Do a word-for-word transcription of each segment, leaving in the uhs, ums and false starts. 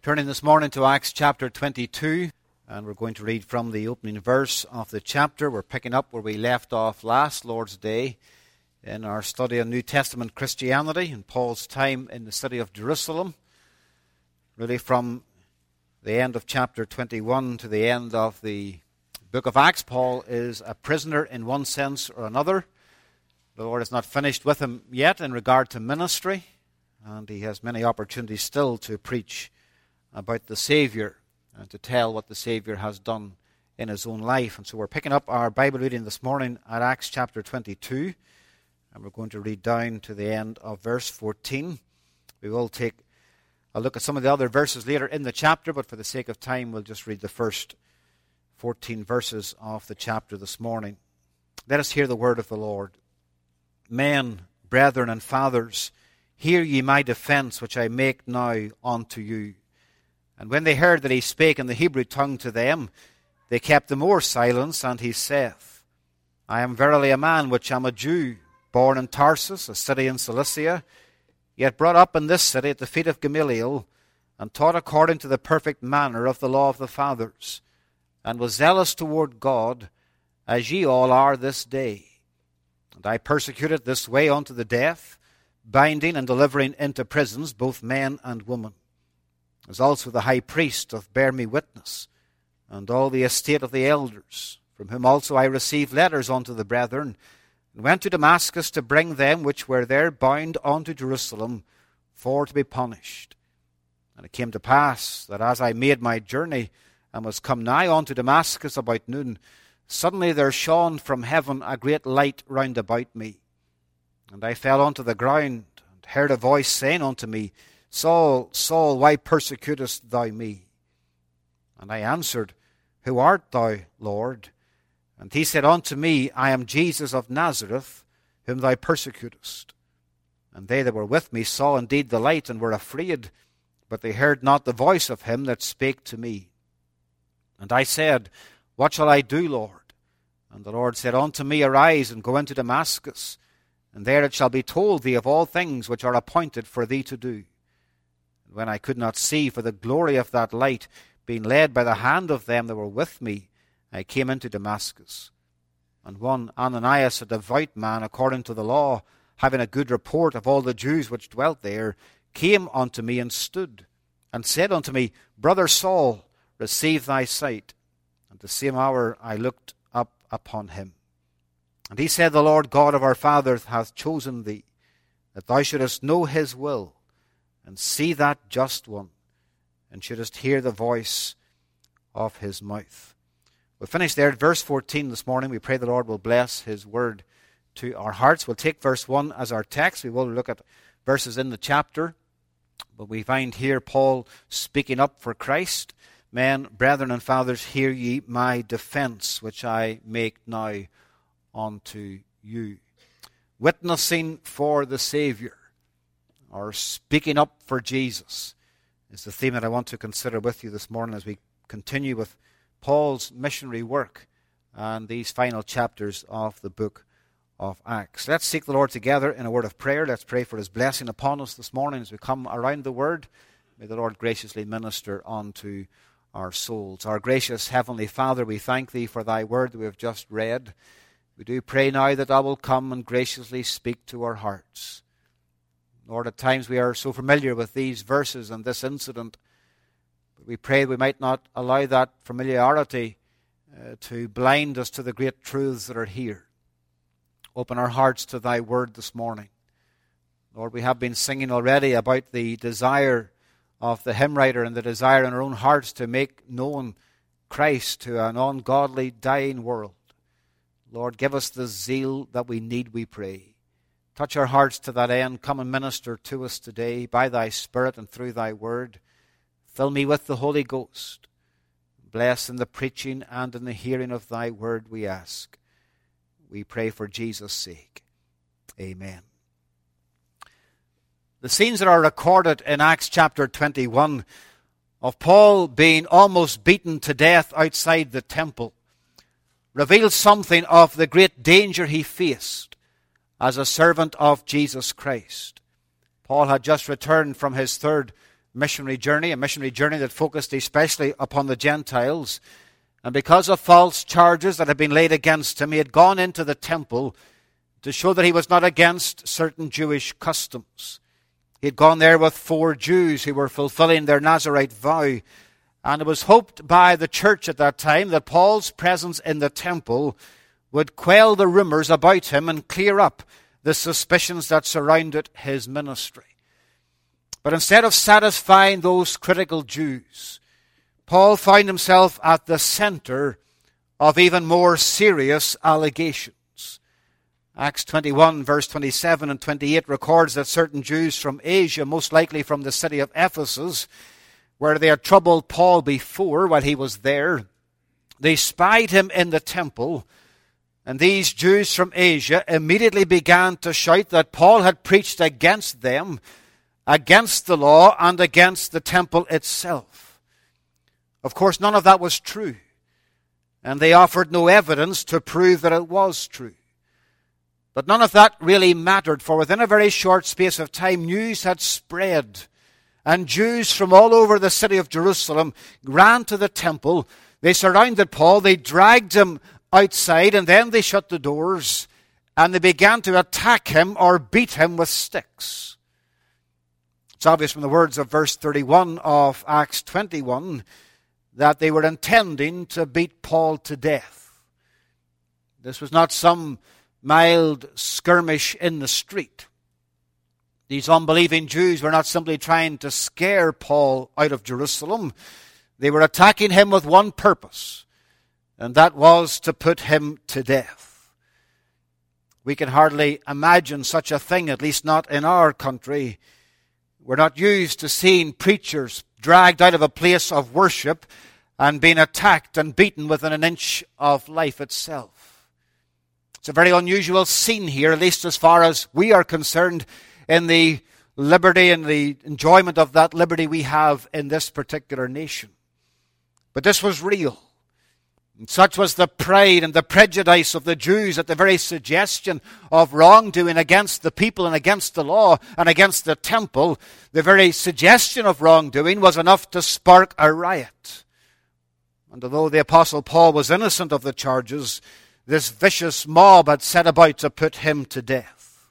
Turning this morning to Acts chapter twenty-two, and we're going to read from the opening verse of the chapter. We're picking up where we left off last Lord's Day in our study on New Testament Christianity and Paul's time in the city of Jerusalem. Really from the end of chapter twenty-one to the end of the book of Acts, Paul is a prisoner in one sense or another. The Lord has not finished with him yet in regard to ministry, and he has many opportunities still to preach about the Savior and to tell what the Savior has done in his own life. And so we're picking up our Bible reading this morning at Acts chapter twenty-two, and we're going to read down to the end of verse fourteen. We will take a look at some of the other verses later in the chapter, but for the sake of time we'll just read the first fourteen verses of the chapter this morning. Let us hear the word of the Lord. Men, brethren, and fathers, hear ye my defence, which I make now unto you. And when they heard that he spake in the Hebrew tongue to them, they kept the more silence, and he saith, I am verily a man which am a Jew, born in Tarsus, a city in Cilicia, yet brought up in this city at the feet of Gamaliel, and taught according to the perfect manner of the law of the fathers, and was zealous toward God, as ye all are this day. And I persecuted this way unto the death, binding and delivering into prisons both men and women. As also the high priest doth bear me witness, and all the estate of the elders, from whom also I received letters unto the brethren, and went to Damascus to bring them which were there bound unto Jerusalem, for to be punished. And it came to pass, that as I made my journey, and was come nigh unto Damascus about noon, suddenly there shone from heaven a great light round about me. And I fell unto the ground, and heard a voice saying unto me, Saul, Saul, why persecutest thou me? And I answered, Who art thou, Lord? And he said unto me, I am Jesus of Nazareth, whom thou persecutest. And they that were with me saw indeed the light, and were afraid, but they heard not the voice of him that spake to me. And I said, What shall I do, Lord? And the Lord said unto me, Arise, and go into Damascus, and there it shall be told thee of all things which are appointed for thee to do. And when I could not see for the glory of that light, being led by the hand of them that were with me, I came into Damascus. And one Ananias, a devout man according to the law, having a good report of all the Jews which dwelt there, came unto me and stood, and said unto me, Brother Saul, receive thy sight. And the same hour I looked up upon him. And he said, The Lord God of our fathers hath chosen thee, that thou shouldest know his will, and see that just one, and shouldest hear the voice of his mouth. We'll finish there at verse fourteen this morning. We pray the Lord will bless his word to our hearts. We'll take verse one as our text. We will look at verses in the chapter, but we find here Paul speaking up for Christ. Men, brethren, and fathers, hear ye my defence, which I make now unto you. Witnessing for the Savior, or speaking up for Jesus, is the theme that I want to consider with you this morning as we continue with Paul's missionary work and these final chapters of the book of Acts. Let's seek the Lord together in a word of prayer. Let's pray for his blessing upon us this morning as we come around the word. May the Lord graciously minister unto our souls. Our gracious Heavenly Father, we thank thee for thy word that we have just read. We do pray now that thou wilt come and graciously speak to our hearts. Lord, at times we are so familiar with these verses and this incident, but we pray we might not allow that familiarity uh, to blind us to the great truths that are here. Open our hearts to thy word this morning. Lord, we have been singing already about the desire of the hymn writer and the desire in our own hearts to make known Christ to an ungodly, dying world. Lord, give us the zeal that we need, we pray. Touch our hearts to that end. Come and minister to us today by thy Spirit and through thy word. Fill me with the Holy Ghost. Bless in the preaching and in the hearing of thy word, we ask. We pray for Jesus' sake. Amen. The scenes that are recorded in Acts chapter twenty-one of Paul being almost beaten to death outside the temple reveals something of the great danger he faced as a servant of Jesus Christ. Paul had just returned from his third missionary journey, a missionary journey that focused especially upon the Gentiles. And because of false charges that had been laid against him, he had gone into the temple to show that he was not against certain Jewish customs. He had gone there with four Jews who were fulfilling their Nazirite vow. And it was hoped by the church at that time that Paul's presence in the temple would quell the rumors about him and clear up the suspicions that surrounded his ministry. But instead of satisfying those critical Jews, Paul found himself at the center of even more serious allegations. Acts twenty-one, verse twenty-seven and twenty-eight records that certain Jews from Asia, most likely from the city of Ephesus, where they had troubled Paul before while he was there, they spied him in the temple, and these Jews from Asia immediately began to shout that Paul had preached against them, against the law, and against the temple itself. Of course, none of that was true, and they offered no evidence to prove that it was true. But none of that really mattered, for within a very short space of time, news had spread, and Jews from all over the city of Jerusalem ran to the temple. They surrounded Paul, they dragged him outside, and then they shut the doors, and they began to attack him or beat him with sticks. It's obvious from the words of verse thirty-one of Acts twenty-one that they were intending to beat Paul to death. This was not some mild skirmish in the street. These unbelieving Jews were not simply trying to scare Paul out of Jerusalem. They were attacking him with one purpose, and that was to put him to death. We can hardly imagine such a thing, at least not in our country. We're not used to seeing preachers dragged out of a place of worship and being attacked and beaten within an inch of life itself. It's a very unusual scene here, at least as far as we are concerned, in the liberty and the enjoyment of that liberty we have in this particular nation. But this was real. And such was the pride and the prejudice of the Jews at the very suggestion of wrongdoing against the people and against the law and against the temple. The very suggestion of wrongdoing was enough to spark a riot. And although the Apostle Paul was innocent of the charges, this vicious mob had set about to put him to death.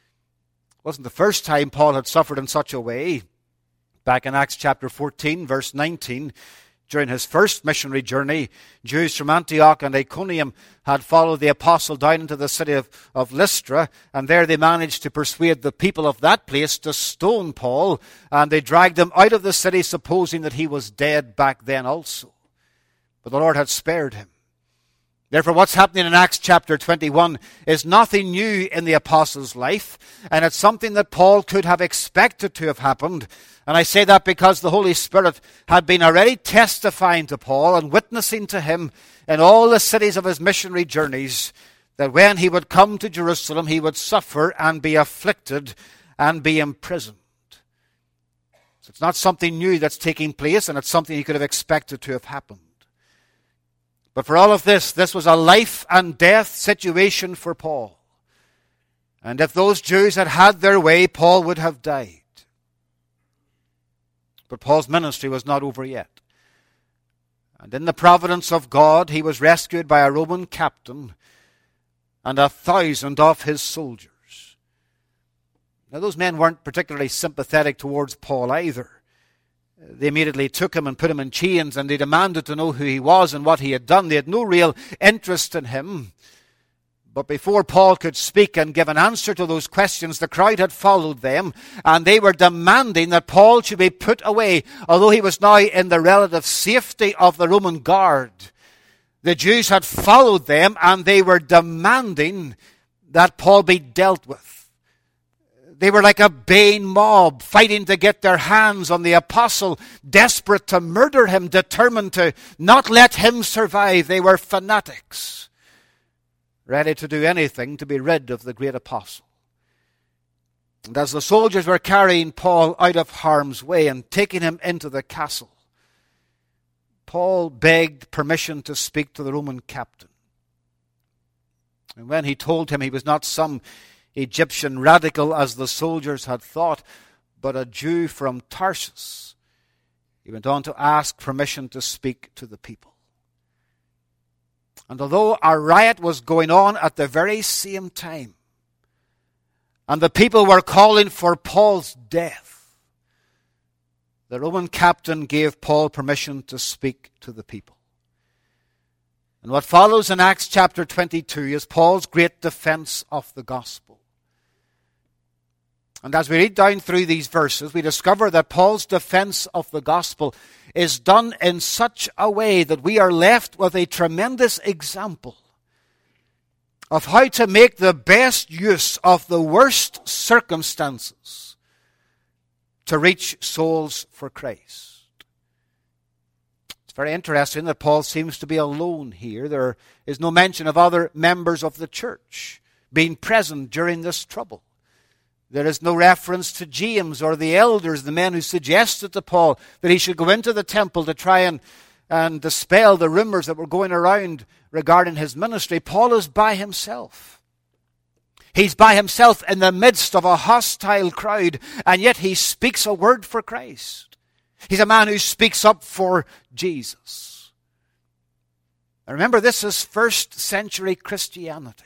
It wasn't the first time Paul had suffered in such a way. Back in Acts chapter fourteen, verse nineteen, during his first missionary journey, Jews from Antioch and Iconium had followed the apostle down into the city of, of Lystra, and there they managed to persuade the people of that place to stone Paul, and they dragged him out of the city, supposing that he was dead back then also. But the Lord had spared him. Therefore, what's happening in Acts chapter twenty-one is nothing new in the apostle's life, and it's something that Paul could have expected to have happened. And I say that because the Holy Spirit had been already testifying to Paul and witnessing to him in all the cities of his missionary journeys that when he would come to Jerusalem, he would suffer and be afflicted and be imprisoned. So it's not something new that's taking place, and it's something he could have expected to have happened. But for all of this, this was a life and death situation for Paul. And if those Jews had had their way, Paul would have died. But Paul's ministry was not over yet. And in the providence of God, he was rescued by a Roman captain and a thousand of his soldiers. Now, those men weren't particularly sympathetic towards Paul either. They immediately took him and put him in chains, and they demanded to know who he was and what he had done. They had no real interest in him. But before Paul could speak and give an answer to those questions, the crowd had followed them, and they were demanding that Paul should be put away, although he was now in the relative safety of the Roman guard. The Jews had followed them, and they were demanding that Paul be dealt with. They were like a baying mob, fighting to get their hands on the apostle, desperate to murder him, determined to not let him survive. They were fanatics, ready to do anything to be rid of the great apostle. And as the soldiers were carrying Paul out of harm's way and taking him into the castle, Paul begged permission to speak to the Roman captain. And when he told him he was not some Egyptian radical, as the soldiers had thought, but a Jew from Tarsus, He went on to ask permission to speak to the people. And although a riot was going on at the very same time, and the people were calling for Paul's death, the Roman captain gave Paul permission to speak to the people. And what follows in Acts chapter twenty-two is Paul's great defense of the gospel. And as we read down through these verses, we discover that Paul's defense of the gospel is done in such a way that we are left with a tremendous example of how to make the best use of the worst circumstances to reach souls for Christ. It's very interesting that Paul seems to be alone here. There is no mention of other members of the church being present during this trouble. There is no reference to James or the elders, the men who suggested to Paul that he should go into the temple to try and, and dispel the rumors that were going around regarding his ministry. Paul is by himself. He's by himself in the midst of a hostile crowd, and yet he speaks a word for Christ. He's a man who speaks up for Jesus. Now remember, this is first century Christianity.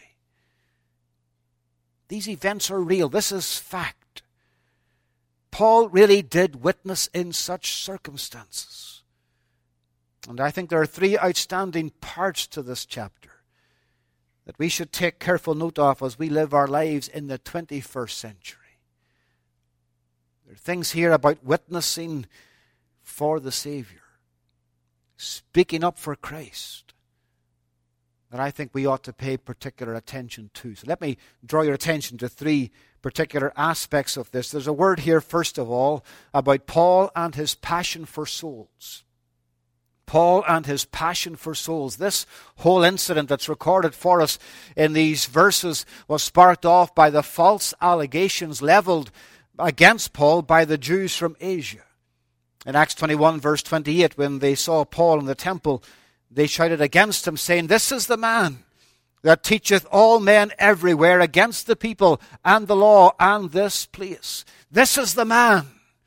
These events are real. This is fact. Paul really did witness in such circumstances. And I think there are three outstanding parts to this chapter that we should take careful note of as we live our lives in the twenty-first century. There are things here about witnessing for the Savior, speaking up for Christ, that I think we ought to pay particular attention to. So let me draw your attention to three particular aspects of this. There's a word here, first of all, about Paul and his passion for souls. Paul and his passion for souls. This whole incident that's recorded for us in these verses was sparked off by the false allegations leveled against Paul by the Jews from Asia. In Acts twenty-one, verse twenty-eight, when they saw Paul in the temple, they shouted against him, saying, "This is the man that teacheth all men everywhere against the people and the law and this place." This is the man.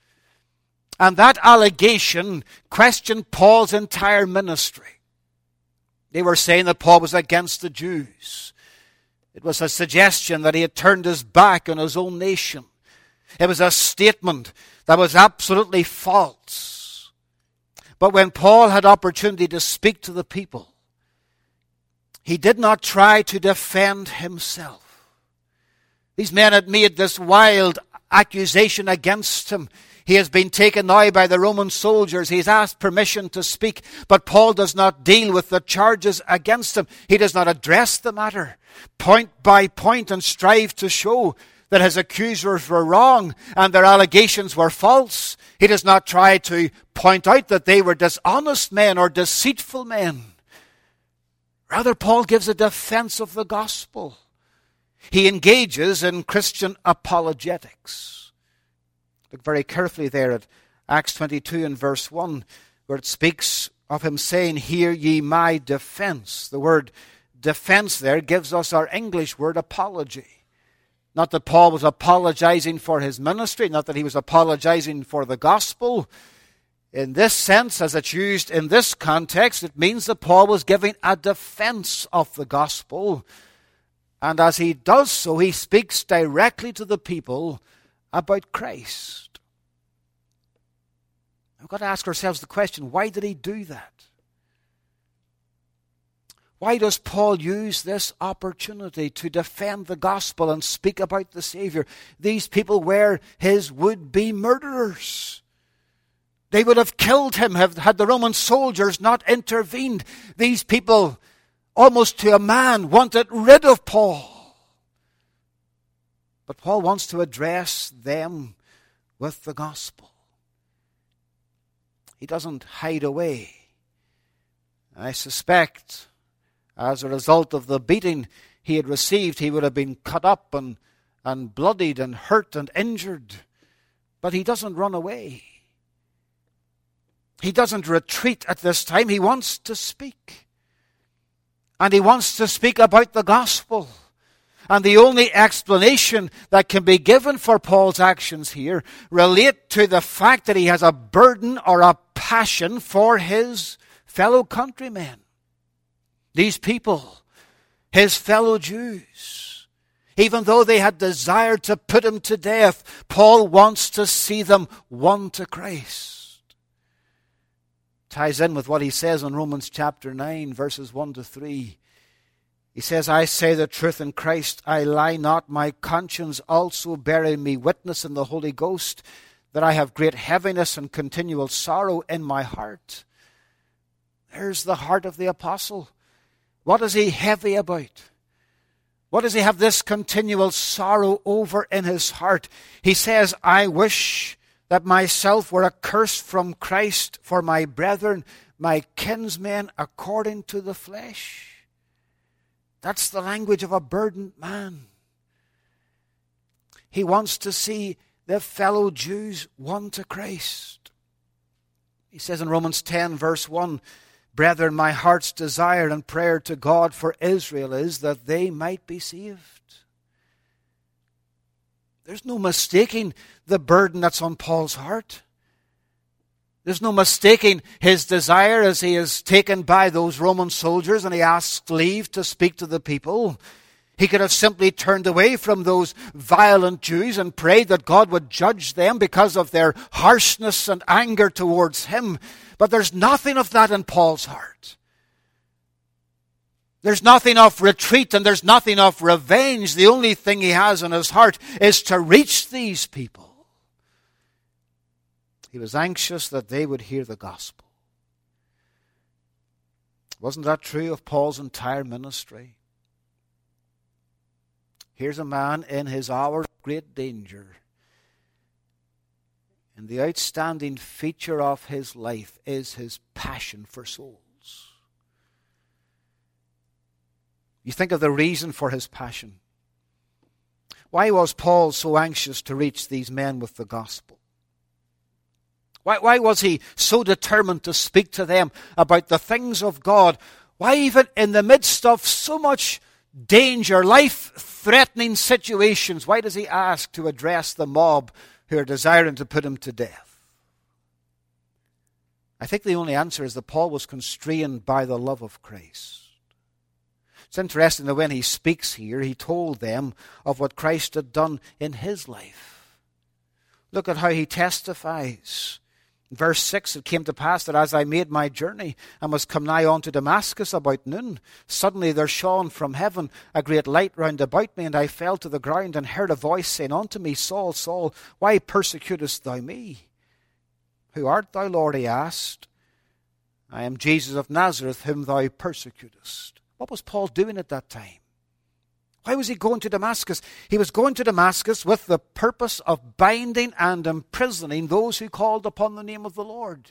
And that allegation questioned Paul's entire ministry. They were saying that Paul was against the Jews. It was a suggestion that he had turned his back on his own nation. It was a statement that was absolutely false. But when Paul had opportunity to speak to the people, he did not try to defend himself. These men had made this wild accusation against him. He has been taken now by the Roman soldiers. He's asked permission to speak, but Paul does not deal with the charges against him. He does not address the matter point by point and strive to show that his accusers were wrong and their allegations were false. He does not try to point out that they were dishonest men or deceitful men. Rather, Paul gives a defense of the gospel. He engages in Christian apologetics. Look very carefully there at Acts twenty-two and verse one, where it speaks of him saying, "Hear ye my defense." The word defense there gives us our English word apology. Not that Paul was apologizing for his ministry, not that he was apologizing for the gospel. In this sense, as it's used in this context, it means that Paul was giving a defense of the gospel. And as he does so, he speaks directly to the people about Christ. We've got to ask ourselves the question, why did he do that? Why does Paul use this opportunity to defend the gospel and speak about the Savior? These people were his would-be murderers. They would have killed him had the Roman soldiers not intervened. These people, almost to a man, wanted rid of Paul. But Paul wants to address them with the gospel. He doesn't hide away. I suspect as a result of the beating he had received, he would have been cut up and, and bloodied and hurt and injured. But he doesn't run away. He doesn't retreat at this time. He wants to speak. And he wants to speak about the gospel. And the only explanation that can be given for Paul's actions here relate to the fact that he has a burden or a passion for his fellow countrymen. These people, his fellow Jews, even though they had desired to put him to death, Paul wants to see them won to Christ. Ties in with what he says in Romans chapter nine, verses one to three. He says, I say the truth in Christ, I lie not, my conscience also bearing me witness in the Holy Ghost, that I have great heaviness and continual sorrow in my heart. There's the heart of the apostle. What is he heavy about? What does he have this continual sorrow over in his heart? He says, I wish that myself were accursed from Christ for my brethren, my kinsmen according to the flesh. That's the language of a burdened man. He wants to see the fellow Jews won to Christ. He says in Romans ten, verse one, Brethren, my heart's desire and prayer to God for Israel is that they might be saved. There's no mistaking the burden that's on Paul's heart. There's no mistaking his desire as he is taken by those Roman soldiers and he asks leave to speak to the people. He could have simply turned away from those violent Jews and prayed that God would judge them because of their harshness and anger towards him. But there's nothing of that in Paul's heart. There's nothing of retreat and there's nothing of revenge. The only thing he has in his heart is to reach these people. He was anxious that they would hear the gospel. Wasn't that true of Paul's entire ministry? Here's a man in his hour of great danger. And the outstanding feature of his life is his passion for souls. You think of the reason for his passion. Why was Paul so anxious to reach these men with the gospel? Why, why was he so determined to speak to them about the things of God? Why even in the midst of so much danger, life-threatening situations, why does he ask to address the mob who are desiring to put him to death? I think the only answer is that Paul was constrained by the love of Christ. It's interesting that when he speaks here, he told them of what Christ had done in his life. Look at how he testifies. Verse six, it came to pass that as I made my journey and was come nigh unto Damascus about noon, suddenly there shone from heaven a great light round about me, and I fell to the ground and heard a voice saying unto me, Saul, Saul, why persecutest thou me? Who art thou, Lord? He asked. I am Jesus of Nazareth, whom thou persecutest. What was Paul doing at that time? Why was he going to Damascus? He was going to Damascus with the purpose of binding and imprisoning those who called upon the name of the Lord.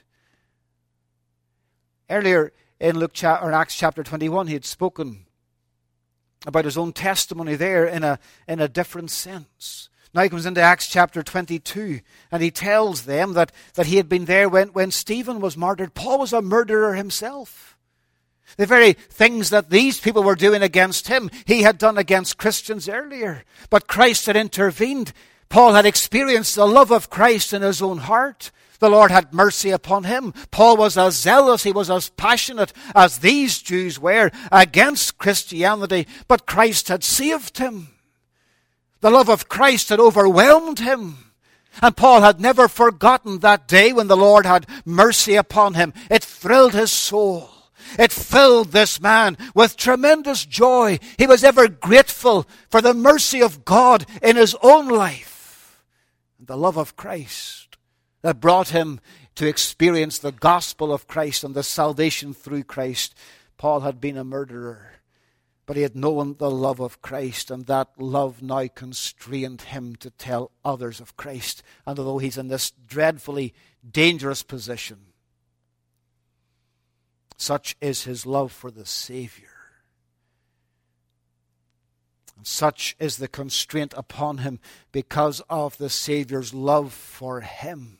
Earlier in Luke cha- or Acts chapter twenty-one, he had spoken about his own testimony there in a, in a different sense. Now he comes into Acts chapter twenty-two, and he tells them that, that he had been there when, when Stephen was martyred. Paul was a murderer himself. The very things that these people were doing against him, he had done against Christians earlier. But Christ had intervened. Paul had experienced the love of Christ in his own heart. The Lord had mercy upon him. Paul was as zealous, he was as passionate as these Jews were against Christianity. But Christ had saved him. The love of Christ had overwhelmed him. And Paul had never forgotten that day when the Lord had mercy upon him. It thrilled his soul. It filled this man with tremendous joy. He was ever grateful for the mercy of God in his own life. And the love of Christ that brought him to experience the gospel of Christ and the salvation through Christ. Paul had been a murderer, but he had known the love of Christ, and that love now constrained him to tell others of Christ. And although he's in this dreadfully dangerous position, such is his love for the Savior. And such is the constraint upon him because of the Savior's love for him,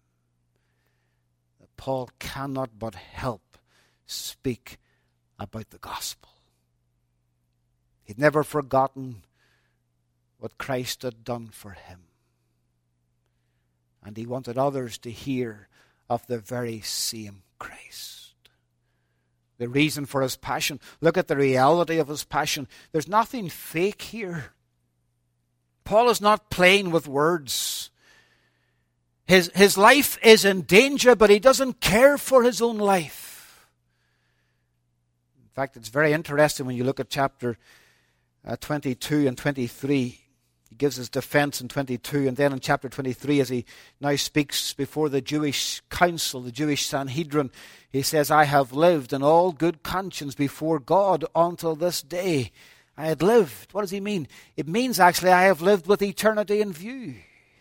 that Paul cannot but help speak about the gospel. He'd never forgotten what Christ had done for him. And he wanted others to hear of the very same Christ. The reason for his passion. Look at the reality of his passion. There's nothing fake here. Paul is not playing with words. His, his life is in danger, but he doesn't care for his own life. In fact, it's very interesting when you look at chapter uh, twenty-two and twenty-three. He gives his defense in twenty-two, and then in chapter twenty-three, as he now speaks before the Jewish council, the Jewish Sanhedrin, he says, I have lived in all good conscience before God until this day. I had lived. What does he mean? It means actually I have lived with eternity in view.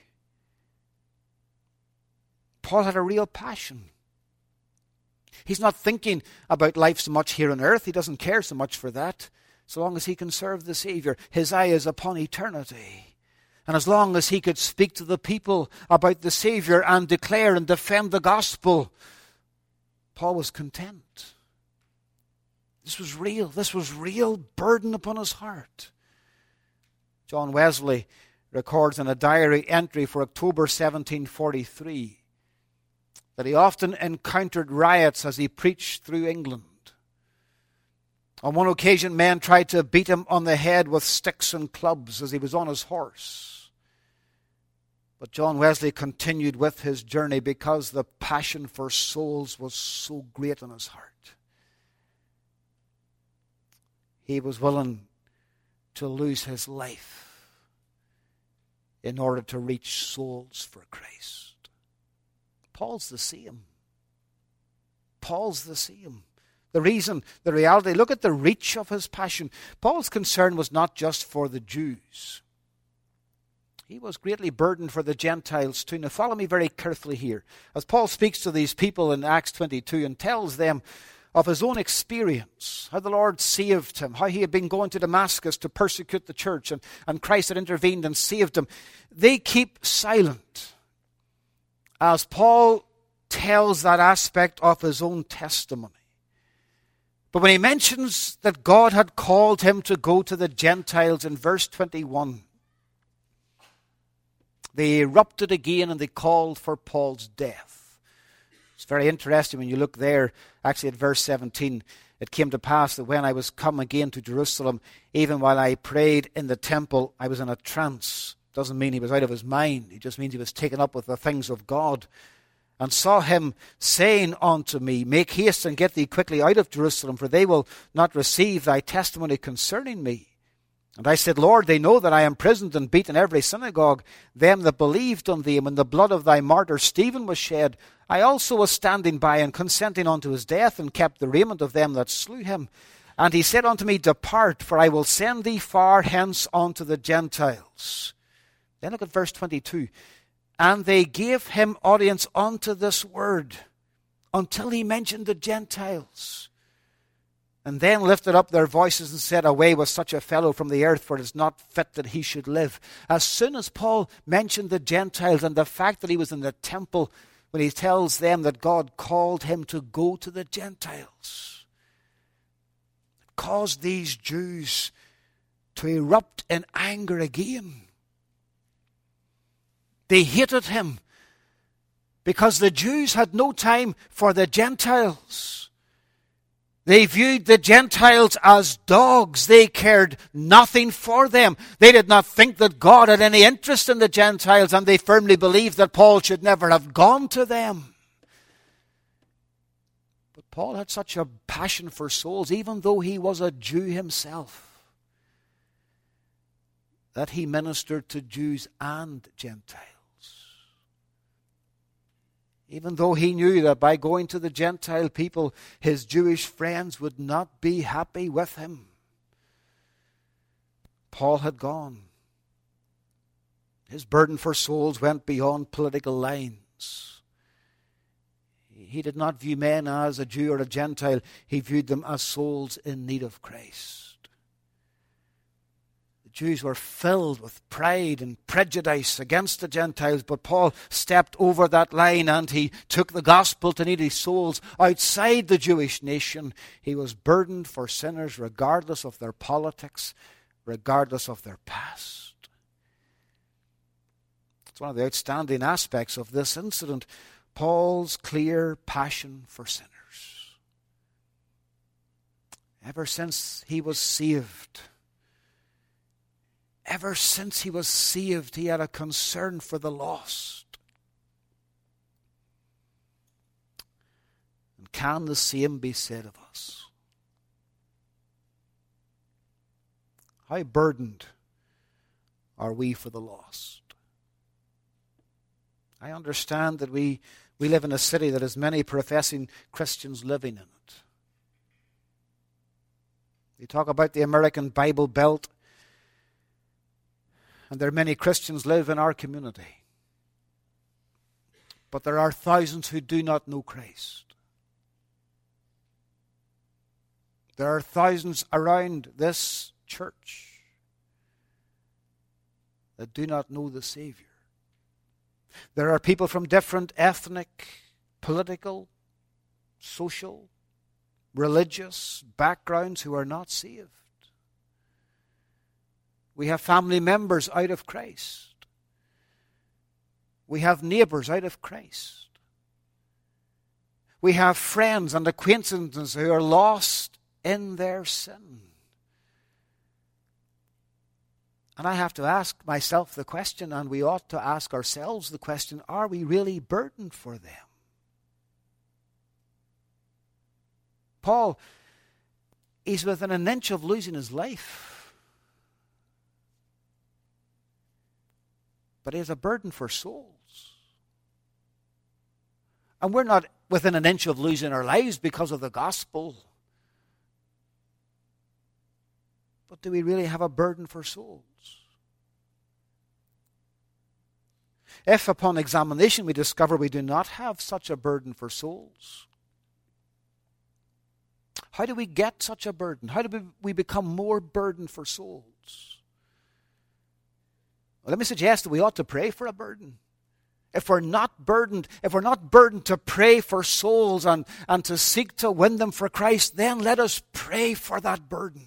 Paul had a real passion. He's not thinking about life so much here on earth. He doesn't care so much for that. So long as he can serve the Savior, his eye is upon eternity. And as long as he could speak to the people about the Savior and declare and defend the gospel, Paul was content. This was real. This was real burden upon his heart. John Wesley records in a diary entry for October seventeen forty-three that he often encountered riots as he preached through England. On one occasion, men tried to beat him on the head with sticks and clubs as he was on his horse. But John Wesley continued with his journey because the passion for souls was so great in his heart. He was willing to lose his life in order to reach souls for Christ. Paul's the same. Paul's the same. The reason, the reality, look at the reach of his passion. Paul's concern was not just for the Jews. He was greatly burdened for the Gentiles too. Now follow me very carefully here. As Paul speaks to these people in Acts twenty-two and tells them of his own experience, how the Lord saved him, how he had been going to Damascus to persecute the church, and, and Christ had intervened and saved him. They keep silent as Paul tells that aspect of his own testimony. But when he mentions that God had called him to go to the Gentiles in verse twenty-one, they erupted again and they called for Paul's death. It's very interesting when you look there, actually at verse seventeen. It came to pass that when I was come again to Jerusalem, even while I prayed in the temple, I was in a trance. Doesn't mean he was out of his mind. It just means he was taken up with the things of God. And saw him saying unto me, make haste and get thee quickly out of Jerusalem, for they will not receive thy testimony concerning me. And I said, Lord, they know that I am imprisoned and beaten in every synagogue. Them that believed on thee, and when the blood of thy martyr Stephen was shed, I also was standing by and consenting unto his death, and kept the raiment of them that slew him. And he said unto me, depart, for I will send thee far hence unto the Gentiles. Then look at verse twenty-two. And they gave him audience unto this word until he mentioned the Gentiles. And then lifted up their voices and said, away with such a fellow from the earth, for it is not fit that he should live. As soon as Paul mentioned the Gentiles and the fact that he was in the temple, when he tells them that God called him to go to the Gentiles, it caused these Jews to erupt in anger again. They hated him because the Jews had no time for the Gentiles. They viewed the Gentiles as dogs. They cared nothing for them. They did not think that God had any interest in the Gentiles, and they firmly believed that Paul should never have gone to them. But Paul had such a passion for souls, even though he was a Jew himself, that he ministered to Jews and Gentiles. Even though he knew that by going to the Gentile people, his Jewish friends would not be happy with him. Paul had gone. His burden for souls went beyond political lines. He did not view men as a Jew or a Gentile. He viewed them as souls in need of Christ. Jews were filled with pride and prejudice against the Gentiles, but Paul stepped over that line and he took the gospel to needy souls outside the Jewish nation. He was burdened for sinners regardless of their politics, regardless of their past. It's one of the outstanding aspects of this incident, Paul's clear passion for sinners. Ever since he was saved, ever since he was saved, he had a concern for the lost. And can the same be said of us? How burdened are we for the lost? I understand that we, we live in a city that has many professing Christians living in it. We talk about the American Bible Belt, and there are many Christians live in our community. But there are thousands who do not know Christ. There are thousands around this church that do not know the Savior. There are people from different ethnic, political, social, religious backgrounds who are not saved. We have family members out of Christ. We have neighbors out of Christ. We have friends and acquaintances who are lost in their sin. And I have to ask myself the question, and we ought to ask ourselves the question, are we really burdened for them? Paul, he's within an inch of losing his life. But he has a burden for souls. And we're not within an inch of losing our lives because of the gospel. But do we really have a burden for souls? If upon examination we discover we do not have such a burden for souls, how do we get such a burden? How do we become more burdened for souls? Well, let me suggest that we ought to pray for a burden. If we're not burdened, if we're not burdened to pray for souls and, and to seek to win them for Christ, then let us pray for that burden.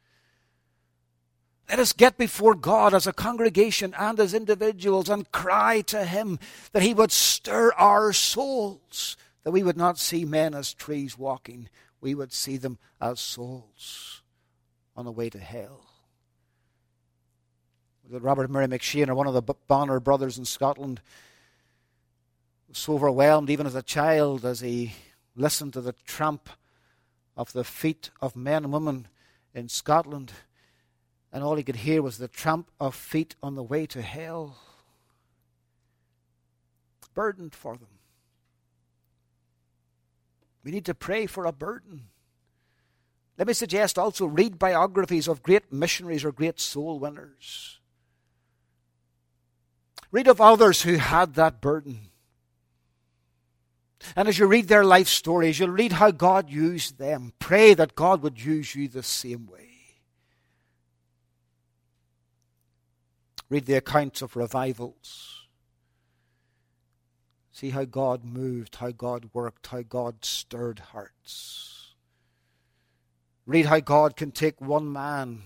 Let us get before God as a congregation and as individuals and cry to Him that He would stir our souls, that we would not see men as trees walking, we would see them as souls on the way to hell. Robert Murray McShane, or one of the Bonner brothers in Scotland, was so overwhelmed even as a child as he listened to the tramp of the feet of men and women in Scotland, and all he could hear was the tramp of feet on the way to hell. Burdened for them. We need to pray for a burden. Let me suggest also, read biographies of great missionaries or great soul winners. Read of others who had that burden. And as you read their life stories, you'll read how God used them. Pray that God would use you the same way. Read the accounts of revivals. See how God moved, how God worked, how God stirred hearts. Read how God can take one man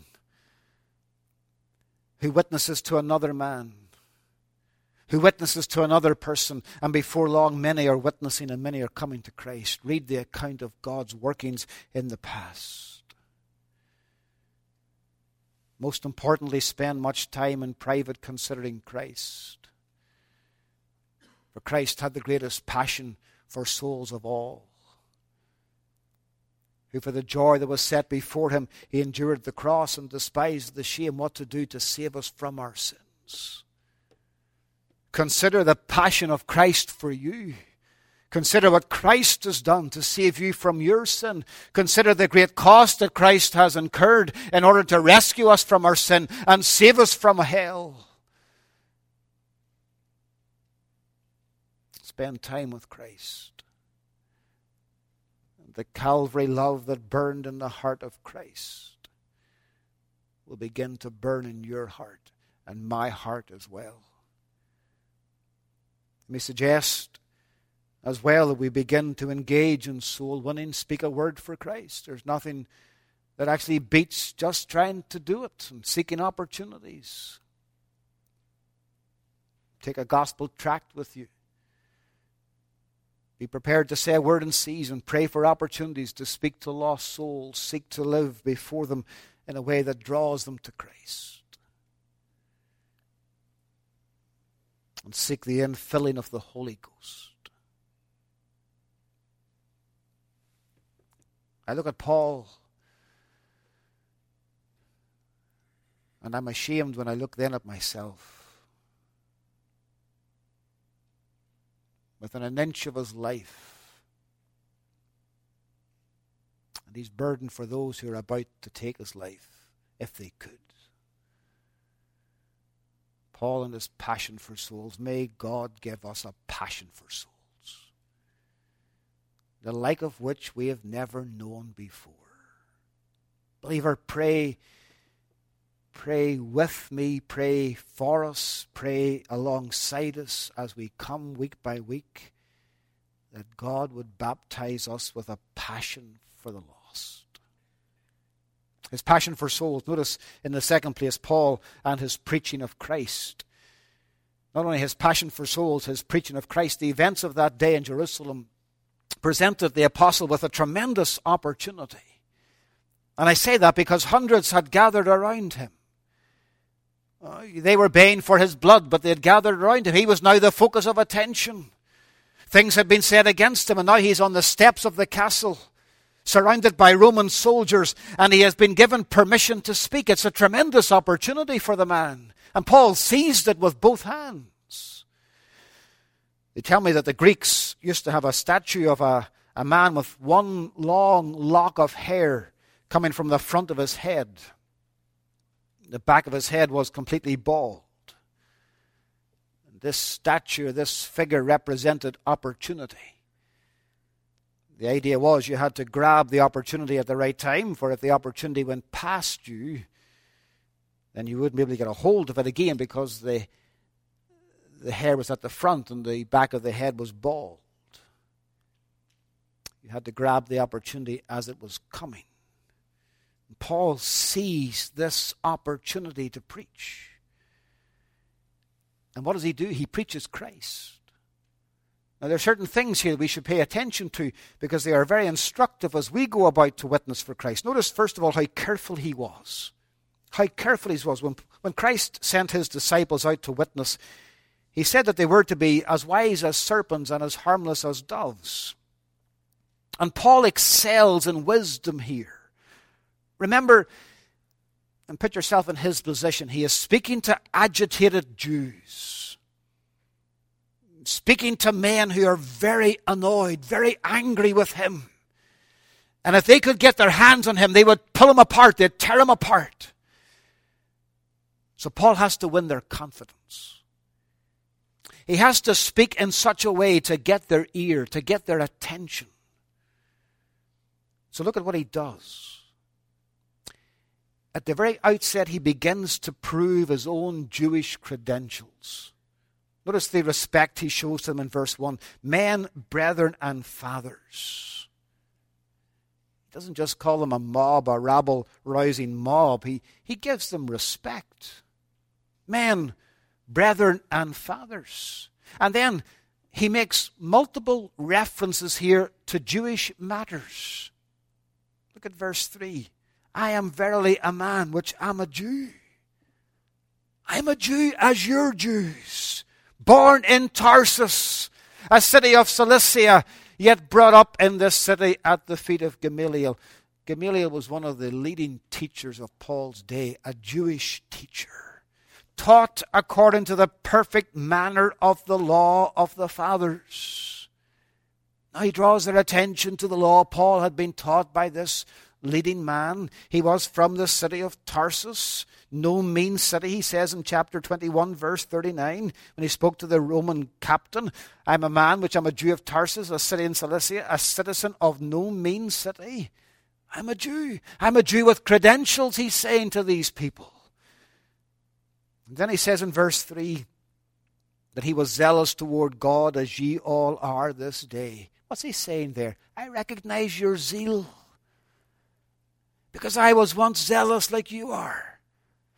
who witnesses to another man, who witnesses to another person, and before long many are witnessing and many are coming to Christ. Read the account of God's workings in the past. Most importantly, spend much time in private considering Christ. For Christ had the greatest passion for souls of all, who for the joy that was set before Him, He endured the cross and despised the shame, what to do to save us from our sins. Consider the passion of Christ for you. Consider what Christ has done to save you from your sin. Consider the great cost that Christ has incurred in order to rescue us from our sin and save us from hell. Spend time with Christ. The Calvary love that burned in the heart of Christ will begin to burn in your heart and my heart as well. Let me suggest as well that we begin to engage in soul winning, speak a word for Christ. There's nothing that actually beats just trying to do it and seeking opportunities. Take a gospel tract with you. Be prepared to say a word in season. Pray for opportunities to speak to lost souls. Seek to live before them in a way that draws them to Christ. And seek the infilling of the Holy Ghost. I look at Paul, and I'm ashamed when I look then at myself. Within an inch of his life. And he's burdened for those who are about to take his life, if they could. Paul and his passion for souls. May God give us a passion for souls, the like of which we have never known before. Believer, pray, pray with me, pray for us, pray alongside us as we come week by week, that God would baptize us with a passion for the lost. His passion for souls. Notice in the second place, Paul and his preaching of Christ. Not only his passion for souls, his preaching of Christ. The events of that day in Jerusalem presented the apostle with a tremendous opportunity. And I say that because hundreds had gathered around him. Uh, they were baying for his blood, but they had gathered around him. He was now the focus of attention. Things had been said against him, and now he's on the steps of the castle, surrounded by Roman soldiers, and he has been given permission to speak. It's a tremendous opportunity for the man. And Paul seized it with both hands. They tell me that the Greeks used to have a statue of a, a man with one long lock of hair coming from the front of his head. The back of his head was completely bald. This statue, this figure represented opportunity. The idea was you had to grab the opportunity at the right time, for if the opportunity went past you, then you wouldn't be able to get a hold of it again because the, the hair was at the front and the back of the head was bald. You had to grab the opportunity as it was coming. Paul sees this opportunity to preach. And what does he do? He preaches Christ. Now there are certain things here we should pay attention to because they are very instructive as we go about to witness for Christ. Notice first of all how careful he was. How careful he was. When, when Christ sent his disciples out to witness, he said that they were to be as wise as serpents and as harmless as doves. And Paul excels in wisdom here. Remember, and put yourself in his position. He is speaking to agitated Jews. Speaking to men who are very annoyed, very angry with him. And if they could get their hands on him, they would pull him apart. They'd tear him apart. So Paul has to win their confidence. He has to speak in such a way to get their ear, to get their attention. So look at what he does. At the very outset, he begins to prove his own Jewish credentials. Notice the respect he shows to them in verse one. Men, brethren, and fathers. He doesn't just call them a mob, a rabble-rousing mob. He, he gives them respect. Men, brethren, and fathers. And then he makes multiple references here to Jewish matters. Look at verse three. I am verily a man which am a Jew. I am a Jew as your Jews, born in Tarsus, a city of Cilicia, yet brought up in this city at the feet of Gamaliel. Gamaliel was one of the leading teachers of Paul's day, a Jewish teacher, taught according to the perfect manner of the law of the fathers. Now he draws their attention to the law. Paul had been taught by this leading man. He was from the city of Tarsus, no mean city, he says in chapter twenty-one, verse thirty-nine, when he spoke to the Roman captain. I'm a man which am a Jew of Tarsus, a city in Cilicia, a citizen of no mean city. I'm a Jew. I'm a Jew with credentials, he's saying to these people. And then he says in verse three that he was zealous toward God as ye all are this day. What's he saying there? I recognize your zeal. Because I was once zealous like you are.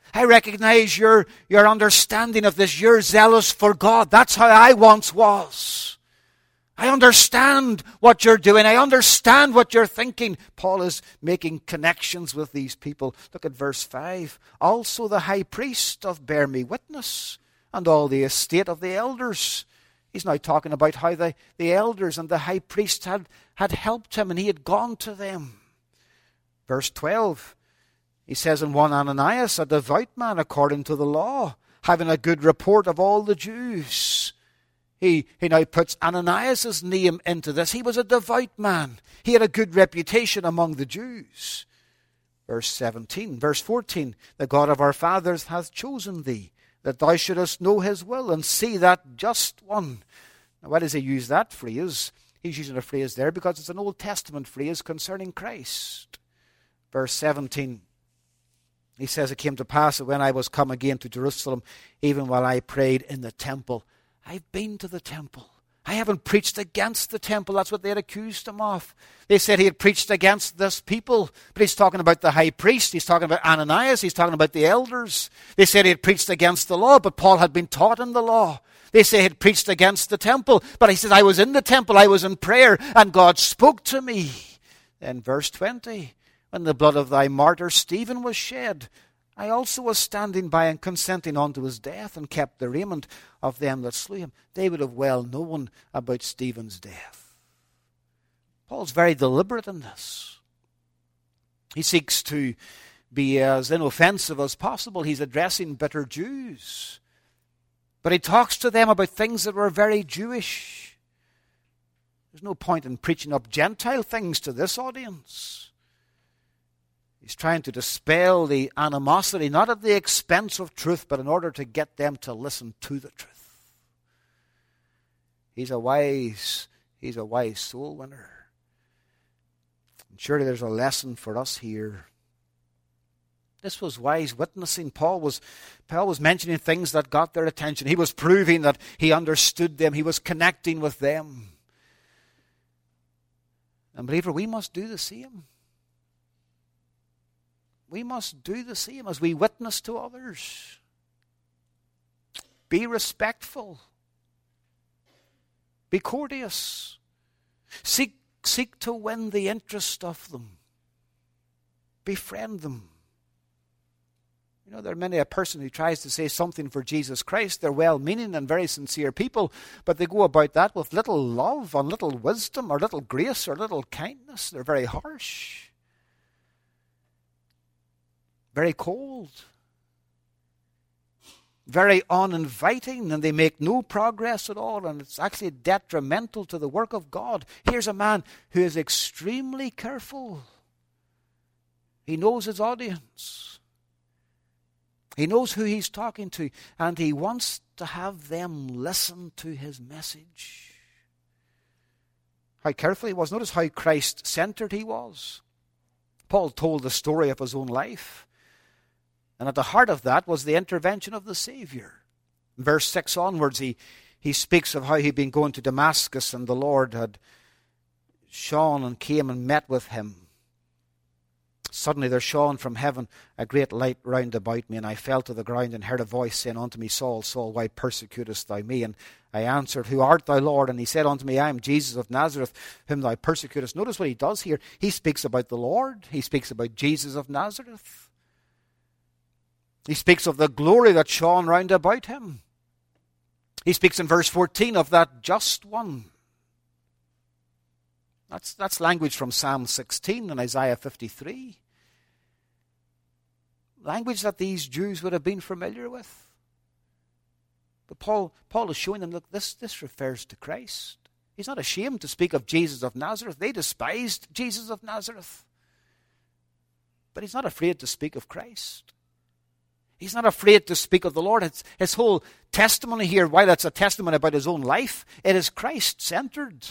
I recognize your, your understanding of this. You're zealous for God. That's how I once was. I understand what you're doing. I understand what you're thinking. Paul is making connections with these people. Look at verse five. Also the high priest doth bear me witness, and all the estate of the elders. He's now talking about how the, the elders and the high priest had, had helped him, and he had gone to them. Verse twelve. He says, and one Ananias, a devout man according to the law, having a good report of all the Jews. He, he now puts Ananias' name into this. He was a devout man. He had a good reputation among the Jews. Verse seventeen. Verse fourteen. The God of our fathers hath chosen thee, that thou shouldest know his will, and see that just one. Now, why does he use that phrase? He's using a phrase there because it's an Old Testament phrase concerning Christ. Verse seventeen. He says, it came to pass that when I was come again to Jerusalem, even while I prayed in the temple. I've been to the temple. I haven't preached against the temple. That's what they had accused him of. They said he had preached against this people. But he's talking about the high priest. He's talking about Ananias. He's talking about the elders. They said he had preached against the law, but Paul had been taught in the law. They say he had preached against the temple. But he says, I was in the temple. I was in prayer, and God spoke to me. Then verse twenty. When the blood of thy martyr Stephen was shed, I also was standing by and consenting unto his death, and kept the raiment of them that slew him. They would have well known about Stephen's death. Paul's very deliberate in this. He seeks to be as inoffensive as possible. He's addressing bitter Jews. But he talks to them about things that were very Jewish. There's no point in preaching up Gentile things to this audience. He's trying to dispel the animosity, not at the expense of truth, but in order to get them to listen to the truth. He's a wise, he's a wise soul winner. And surely there's a lesson for us here. This was wise witnessing. Paul was, Paul was mentioning things that got their attention. He was proving that he understood them. He was connecting with them. And believer, we must do the same. We must do the same as we witness to others. Be respectful. Be courteous. Seek, seek to win the interest of them. Befriend them. You know, there are many a person who tries to say something for Jesus Christ. They're well-meaning and very sincere people, but they go about that with little love and little wisdom or little grace or little kindness. They're very harsh. Very cold, very uninviting, and they make no progress at all, and it's actually detrimental to the work of God. Here's a man who is extremely careful. He knows his audience. He knows who he's talking to, and he wants to have them listen to his message. How careful he was. Notice how Christ-centered he was. Paul told the story of his own life. And at the heart of that was the intervention of the Savior. In verse six onwards, he, he speaks of how he'd been going to Damascus, and the Lord had shone and came and met with him. Suddenly there shone from heaven a great light round about me, and I fell to the ground and heard a voice saying unto me, Saul, Saul, why persecutest thou me? And I answered, Who art thou, Lord? And he said unto me, I am Jesus of Nazareth, whom thou persecutest. Notice what he does here. He speaks about the Lord. He speaks about Jesus of Nazareth. He speaks of the glory that shone round about him. He speaks in verse fourteen of that just one. That's, that's language from Psalm sixteen and Isaiah fifty-three. Language that these Jews would have been familiar with. But Paul, Paul is showing them, look, this, this refers to Christ. He's not ashamed to speak of Jesus of Nazareth. They despised Jesus of Nazareth. But he's not afraid to speak of Christ. He's not afraid to speak of the Lord. It's, his whole testimony here, while it's a testimony about his own life, it is Christ-centered.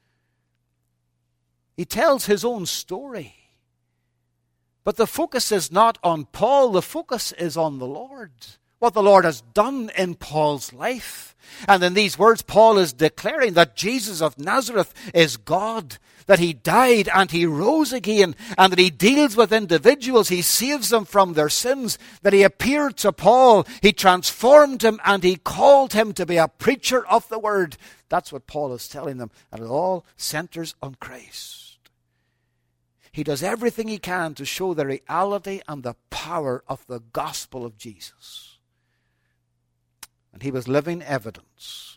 He tells his own story. But the focus is not on Paul. The focus is on the Lord. what the Lord has done in Paul's life. And in these words, Paul is declaring that Jesus of Nazareth is God, that he died and he rose again, and that he deals with individuals, he saves them from their sins, that he appeared to Paul, he transformed him, and he called him to be a preacher of the word. That's what Paul is telling them, and it all centers on Christ. He does everything he can to show the reality and the power of the gospel of Jesus. And he was living evidence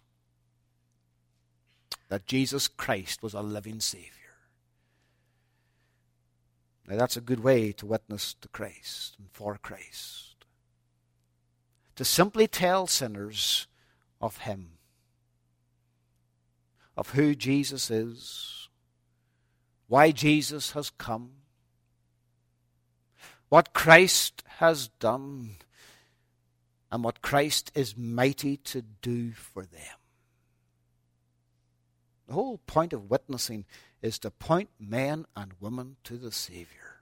that Jesus Christ was a living Savior. Now that's a good way to witness to Christ and for Christ. To simply tell sinners of him, of who Jesus is, why Jesus has come, what Christ has done, and what Christ is mighty to do for them. The whole point of witnessing is to point men and women to the Savior.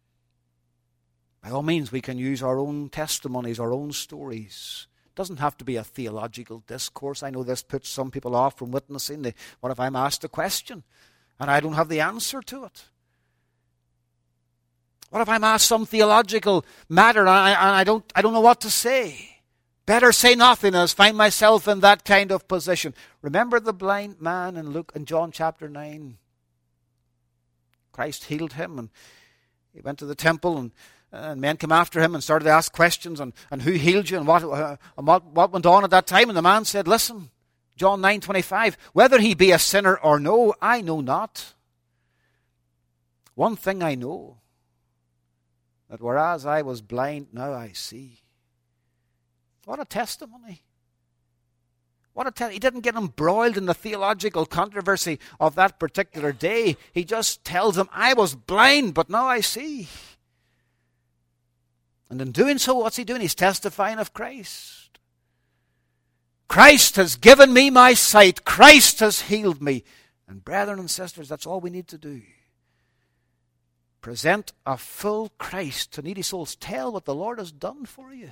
By all means, we can use our own testimonies, our own stories. It doesn't have to be a theological discourse. I know this puts some people off from witnessing. They, what if I'm asked a question and I don't have the answer to it? What if I'm asked some theological matter and I, and I don't, I don't know what to say? Better say nothing as find myself in that kind of position. Remember the blind man in Luke in John chapter nine? Christ healed him, and he went to the temple, and, and men came after him and started to ask questions, and, and who healed you, and what, uh, and what what went on at that time. And the man said, listen, John nine twenty-five, whether he be a sinner or no, I know not. One thing I know, that whereas I was blind, now I see. What a testimony. What a te- he didn't get embroiled in the theological controversy of that particular day. He just tells them, I was blind, but now I see. And in doing so, what's he doing? He's testifying of Christ. Christ has given me my sight. Christ has healed me. And brethren and sisters, that's all we need to do. Present a full Christ to needy souls. Tell what the Lord has done for you.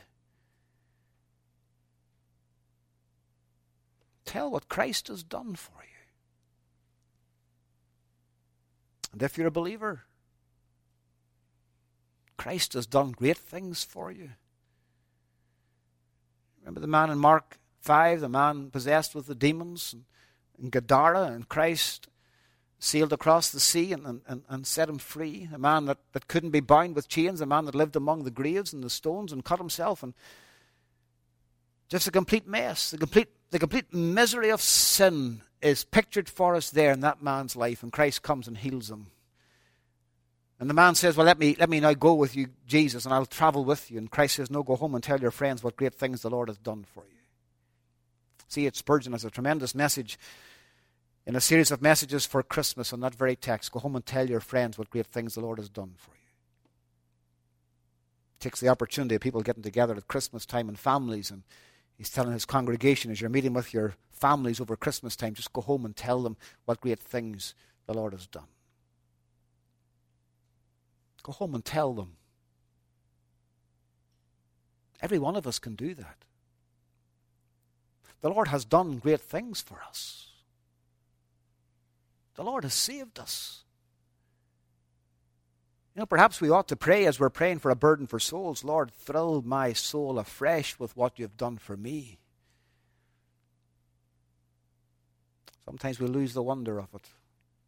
Tell what Christ has done for you. And if you're a believer, Christ has done great things for you. Remember the man in Mark five, the man possessed with the demons in Gadara, and Christ sailed across the sea and, and, and set him free. A man that, that couldn't be bound with chains, a man that lived among the graves and the stones and cut himself, and just a complete mess. The complete, the complete misery of sin is pictured for us there in that man's life, and Christ comes and heals him. And the man says, well, let me, let me now go with you, Jesus, and I'll travel with you. And Christ says, no, go home and tell your friends what great things the Lord has done for you. C H Spurgeon has a tremendous message in a series of messages for Christmas on that very text. Go home and tell your friends what great things the Lord has done for you. He takes the opportunity of people getting together at Christmas time and families, and he's telling his congregation, as you're meeting with your families over Christmas time, just go home and tell them what great things the Lord has done. Go home and tell them. Every one of us can do that. The Lord has done great things for us. The Lord has saved us. You know, perhaps we ought to pray as we're praying for a burden for souls, Lord, thrill my soul afresh with what you've done for me. Sometimes we lose the wonder of it.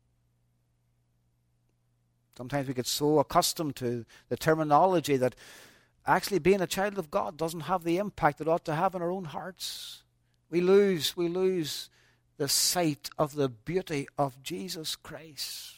Sometimes we get so accustomed to the terminology that actually being a child of God doesn't have the impact it ought to have in our own hearts. We lose, we lose the sight of the beauty of Jesus Christ.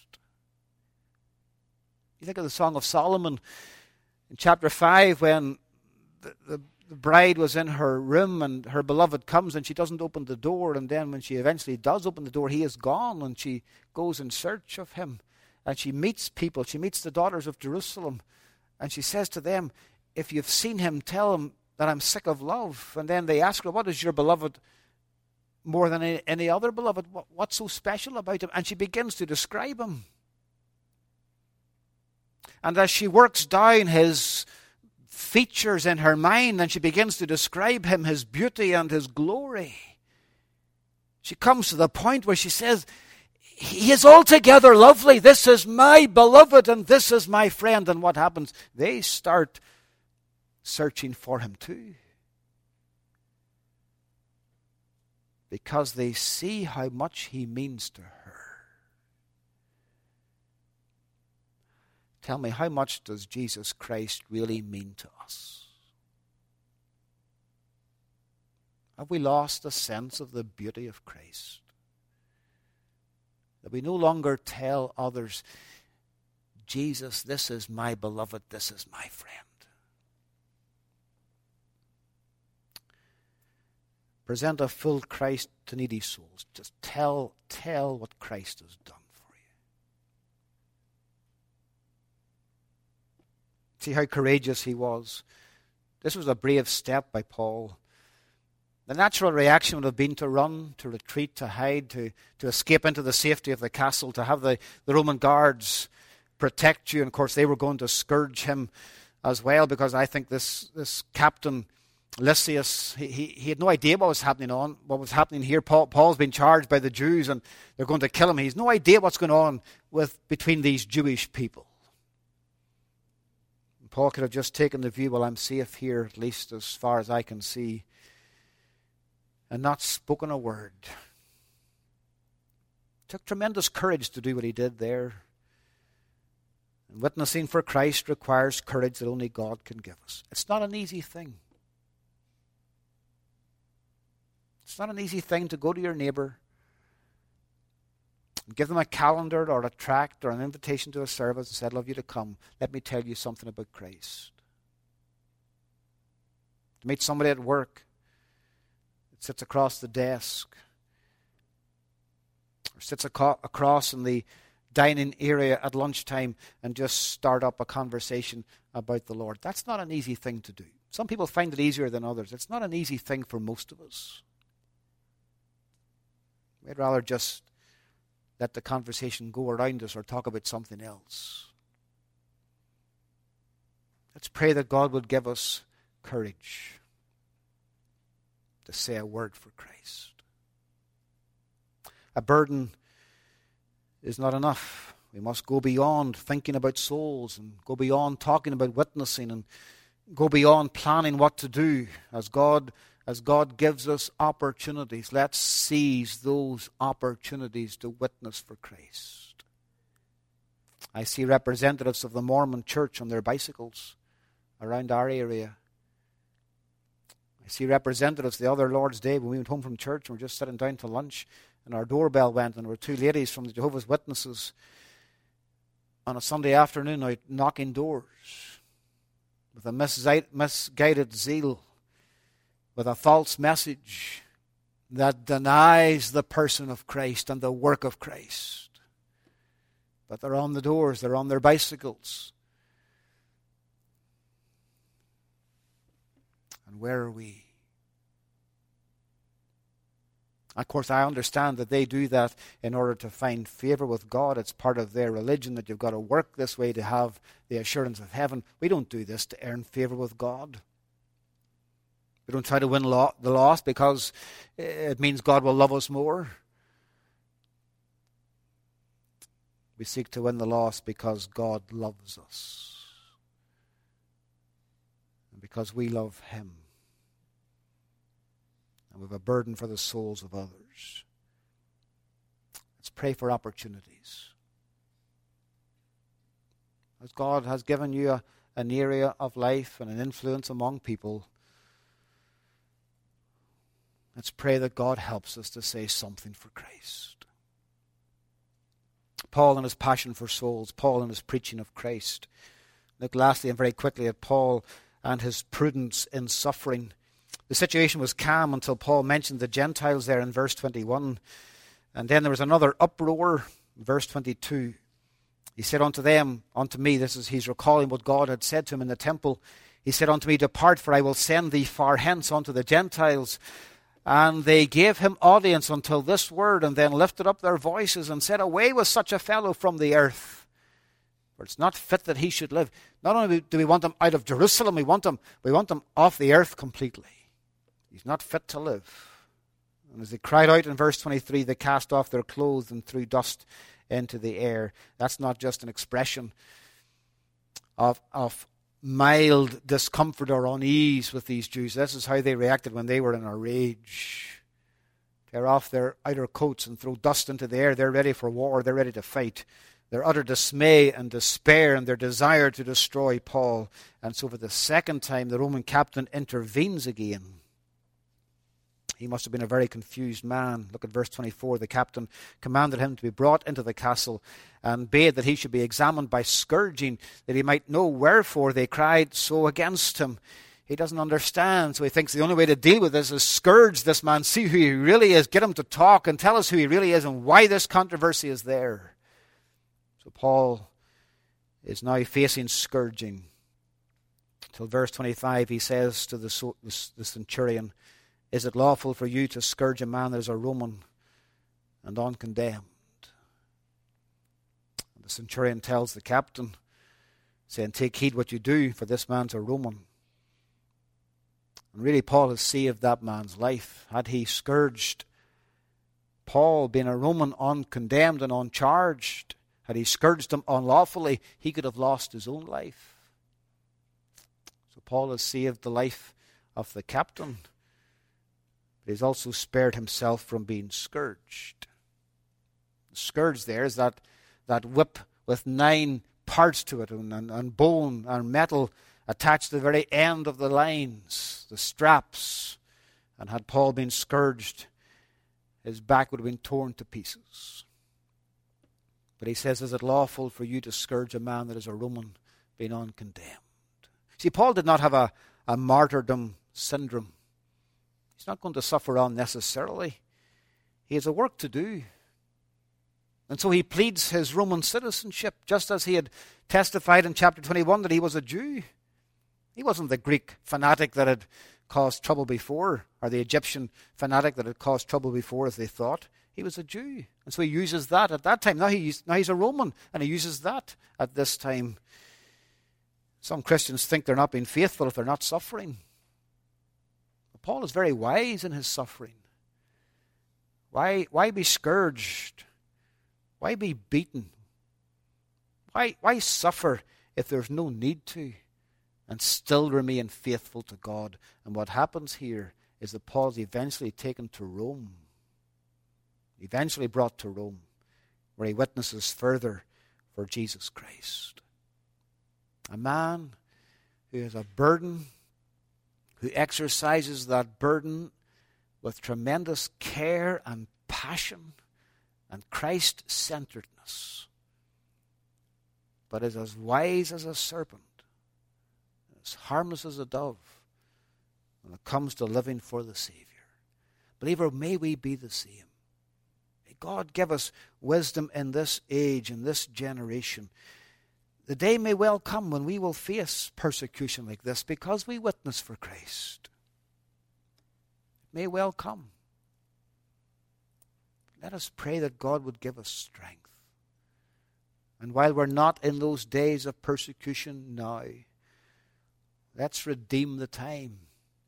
You think of the Song of Solomon in chapter five when the, the, the bride was in her room and her beloved comes and she doesn't open the door, and then when she eventually does open the door, he is gone, and she goes in search of him. And she meets people. She meets the daughters of Jerusalem. And she says to them, if you've seen him, tell him that I'm sick of love. And then they ask her, what is your beloved more than any, any other beloved? What, what's so special about him? And she begins to describe him. And as she works down his features in her mind, and she begins to describe him, his beauty and his glory. She comes to the point where she says, he is altogether lovely. This is my beloved and this is my friend. And what happens? They start searching for him too. Because they see how much he means to her. Tell me, how much does Jesus Christ really mean to us? Have we lost a sense of the beauty of Christ? That we no longer tell others, Jesus, this is my beloved, this is my friend. Present a full Christ to needy souls. Just tell, tell what Christ has done for you. See how courageous he was. This was a brave step by Paul. The natural reaction would have been to run, to retreat, to hide, to, to escape into the safety of the castle, to have the, the Roman guards protect you. And of course they were going to scourge him as well, because I think this, this captain Lysias, he, he, he had no idea what was happening on, what was happening here. Paul, Paul's been charged by the Jews and they're going to kill him. He has no idea what's going on with between these Jewish people. And Paul could have just taken the view, well, I'm safe here, at least as far as I can see, and not spoken a word. It took tremendous courage to do what he did there. And witnessing for Christ requires courage that only God can give us. It's not an easy thing. It's not an easy thing to go to your neighbour and give them a calendar or a tract or an invitation to a service and say, I'd love you to come. Let me tell you something about Christ. To meet somebody at work that sits across the desk or sits aco- across in the dining area at lunchtime and just start up a conversation about the Lord. That's not an easy thing to do. Some people find it easier than others. It's not an easy thing for most of us. We'd rather just let the conversation go around us or talk about something else. Let's pray that God would give us courage to say a word for Christ. A burden is not enough. We must go beyond thinking about souls and go beyond talking about witnessing and go beyond planning what to do. As God As God gives us opportunities, let's seize those opportunities to witness for Christ. I see representatives of the Mormon Church on their bicycles around our area. I see representatives the other Lord's Day when we went home from church and we were just sitting down to lunch and our doorbell went and there were two ladies from the Jehovah's Witnesses on a Sunday afternoon out knocking doors with a misguided zeal, with a false message that denies the person of Christ and the work of Christ. But they're on the doors, they're on their bicycles. And where are we? Of course, I understand that they do that in order to find favor with God. It's part of their religion that you've got to work this way to have the assurance of heaven. We don't do this to earn favor with God. We don't try to win lo- the lost because it means God will love us more. We seek to win the lost because God loves us. And because we love Him. And we have a burden for the souls of others. Let's pray for opportunities. As God has given you a, an area of life and an influence among people, let's pray that God helps us to say something for Christ. Paul and his passion for souls, Paul and his preaching of Christ. Look lastly and very quickly at Paul and his prudence in suffering. The situation was calm until Paul mentioned the Gentiles there in verse twenty-one. And then there was another uproar, verse twenty-two. He said unto them, unto me, this is, he's recalling what God had said to him in the temple. He said unto me, depart, for I will send thee far hence unto the Gentiles. And they gave him audience until this word, and then lifted up their voices and said, away with such a fellow from the earth. For it's not fit that he should live. Not only do we want him out of Jerusalem, we want him, we want him off the earth completely. He's not fit to live. And as they cried out in verse twenty-three, they cast off their clothes and threw dust into the air. That's not just an expression of, of mild discomfort or unease with these Jews. This is how they reacted when they were in a rage. Tear off their outer coats and throw dust into the air. They're ready for war. They're ready to fight. Their utter dismay and despair and their desire to destroy Paul. And so for the second time, the Roman captain intervenes again. He must have been a very confused man. Look at verse twenty-four. The captain commanded him to be brought into the castle and bade that he should be examined by scourging, that he might know wherefore they cried so against him. He doesn't understand, so he thinks the only way to deal with this is scourge this man, see who he really is, get him to talk and tell us who he really is and why this controversy is there. So Paul is now facing scourging. Till verse twenty-five, he says to the, the centurion, "Is it lawful for you to scourge a man that is a Roman and uncondemned?" And the centurion tells the captain, saying, "Take heed what you do, for this man's a Roman." And really, Paul has saved that man's life. Had he scourged Paul, being a Roman, uncondemned and uncharged, had he scourged him unlawfully, he could have lost his own life. So Paul has saved the life of the captain. But he's also spared himself from being scourged. The scourge there is that, that whip with nine parts to it, and, and, and bone and metal attached to the very end of the lines, the straps. And had Paul been scourged, his back would have been torn to pieces. But he says, "Is it lawful for you to scourge a man that is a Roman, being uncondemned?" See, Paul did not have a, a martyrdom syndrome. He's not going to suffer unnecessarily. He has a work to do. And so he pleads his Roman citizenship, just as he had testified in chapter twenty-one that he was a Jew. He wasn't the Greek fanatic that had caused trouble before, or the Egyptian fanatic that had caused trouble before, as they thought. He was a Jew. And so he uses that at that time. Now, he, now he's a Roman, and he uses that at this time. Some Christians think they're not being faithful if they're not suffering. Paul is very wise in his suffering. Why, why be scourged? Why be beaten? Why, why suffer if there's no need to, and still remain faithful to God? And what happens here is that Paul is eventually taken to Rome. Eventually brought to Rome, where he witnesses further for Jesus Christ. A man who has a burden, who exercises that burden with tremendous care and passion and Christ-centeredness, but is as wise as a serpent, as harmless as a dove, when it comes to living for the Savior. Believer, may we be the same. May God give us wisdom in this age, in this generation. The day may well come when we will face persecution like this because we witness for Christ. It may well come. Let us pray that God would give us strength. And while we're not in those days of persecution now, let's redeem the time.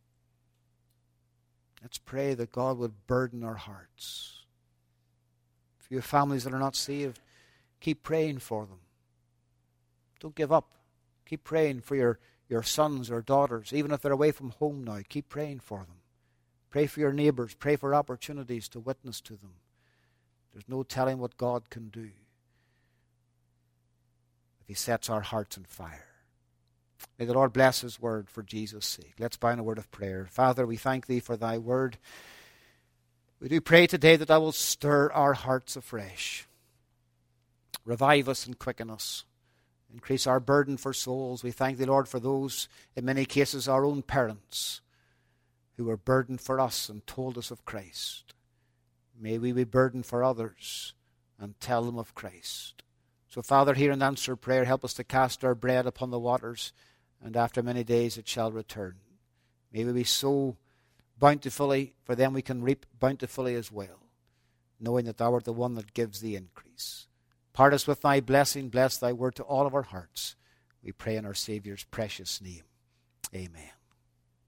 Let's pray that God would burden our hearts. If you have families that are not saved, keep praying for them. Don't give up. Keep praying for your, your sons or daughters, even if they're away from home now. Keep praying for them. Pray for your neighbors. Pray for opportunities to witness to them. There's no telling what God can do if He sets our hearts on fire. May the Lord bless His word for Jesus' sake. Let's bow in a word of prayer. Father, we thank Thee for Thy word. We do pray today that Thou wilt stir our hearts afresh. Revive us and quicken us. Increase our burden for souls. We thank Thee, Lord, for those, in many cases, our own parents, who were burdened for us and told us of Christ. May we be burdened for others and tell them of Christ. So, Father, hear and answer prayer. Help us to cast our bread upon the waters, and after many days it shall return. May we be so bountifully, for then we can reap bountifully as well, knowing that Thou art the one that gives the increase. Part us with thy blessing. Bless thy word to all of our hearts. We pray in our Saviour's precious name. Amen.